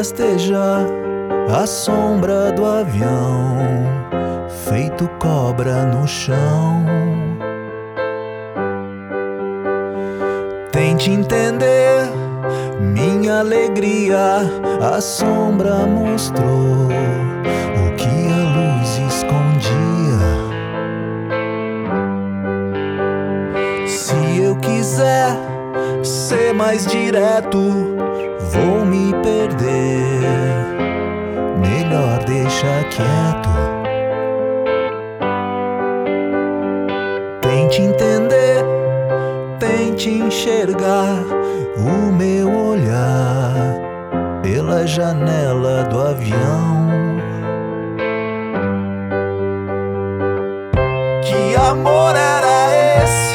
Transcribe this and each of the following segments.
rastejar a sombra do avião, feito cobra no chão. Tente entender minha alegria, a sombra mostrou o que a luz escondia. Se eu quiser ser mais direto, vou me perder. Melhor deixar quieto. Tente entender, tente enxergar o meu olhar pela janela do avião. Que amor era esse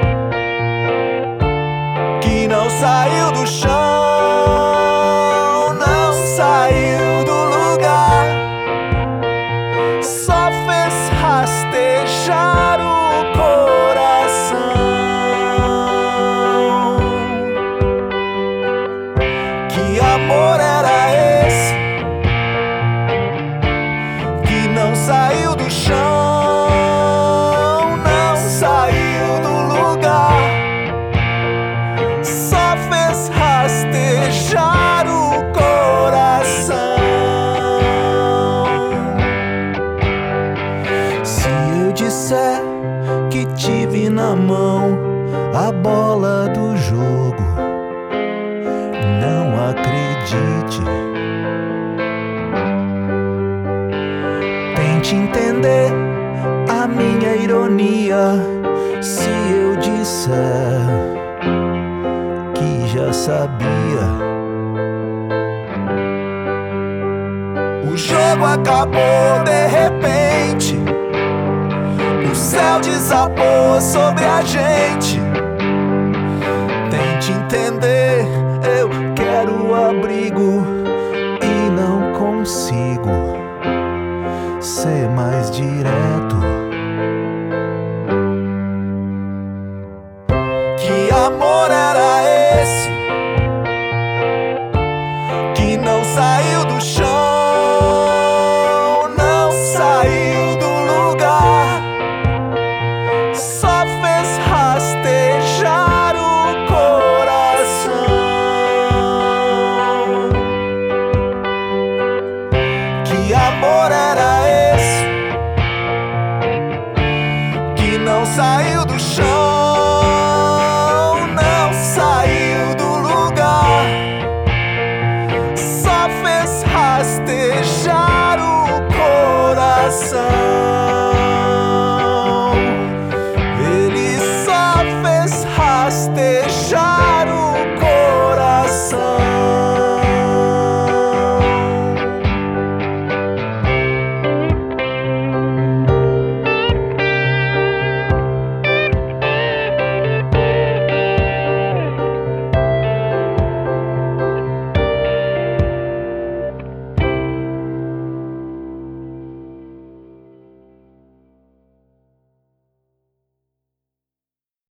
que não saiu do chão, não saiu do lugar, só fez rastejar o coração. Que amor era esse que não saiu do chão, não saiu do lugar, só fez rastejar o coração. Se eu disser que tive na mão a bola do jogo, não acredite. Tente entender a minha ironia se eu disser que já sabia. O jogo acabou de repente, o céu desabou sobre a gente. Tente entender, eu quero abrigo e não consigo ser mais direto.